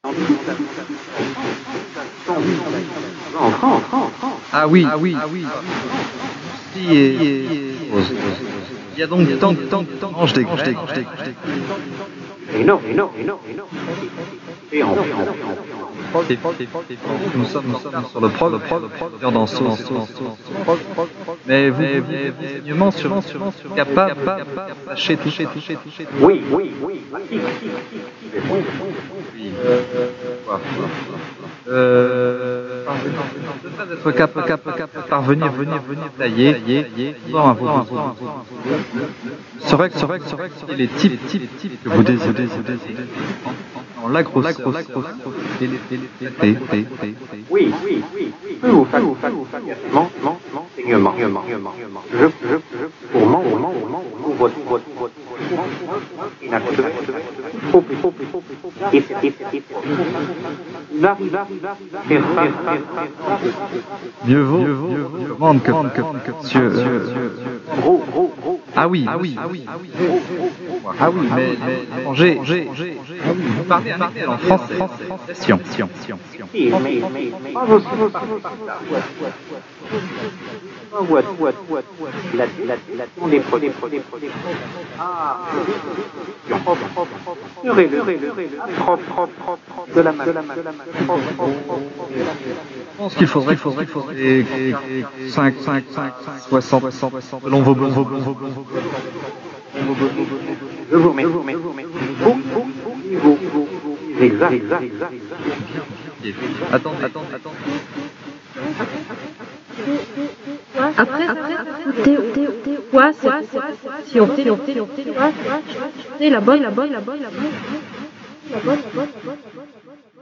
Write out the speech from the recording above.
En France. Ah oui. Il y a donc tant de branches des Et non. Et en Nous sommes sur le prog, dans ce mais vous renseignements sur capable toucher. Oui. De pas être capable parvenir tailler serait les types que vous désirez en la grosse et les Oui. Vous faites enseignement. Pour votre inachevé. Trop plus. Mieux vaut demande que monsieur. Gros. Ah oui, mais vous parlez un en français. Science. Mais pas aussi. Les produits. Ah, le de la main. Je pense qu'il faudrait 5, 60, selon vos besoins. Je vous remets. Exact. Attendez. Après, quoi, si on fait la bonne.